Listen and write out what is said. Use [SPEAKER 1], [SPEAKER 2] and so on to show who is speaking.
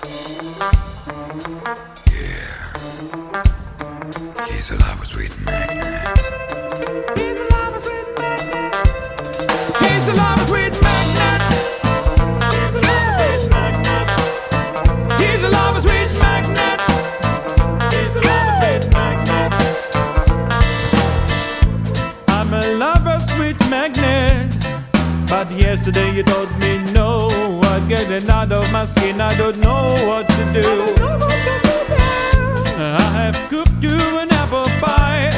[SPEAKER 1] He's a lava sweet magnet. He's a lava sweet magnet. He's a lava sweet magnet. He's a lava sweet magnet. He's a lava sweet magnet. I'm a lava sweet magnet. But yesterday you told me no. I'm getting out of my skin. I don't know what to do. I have cooked you an apple pie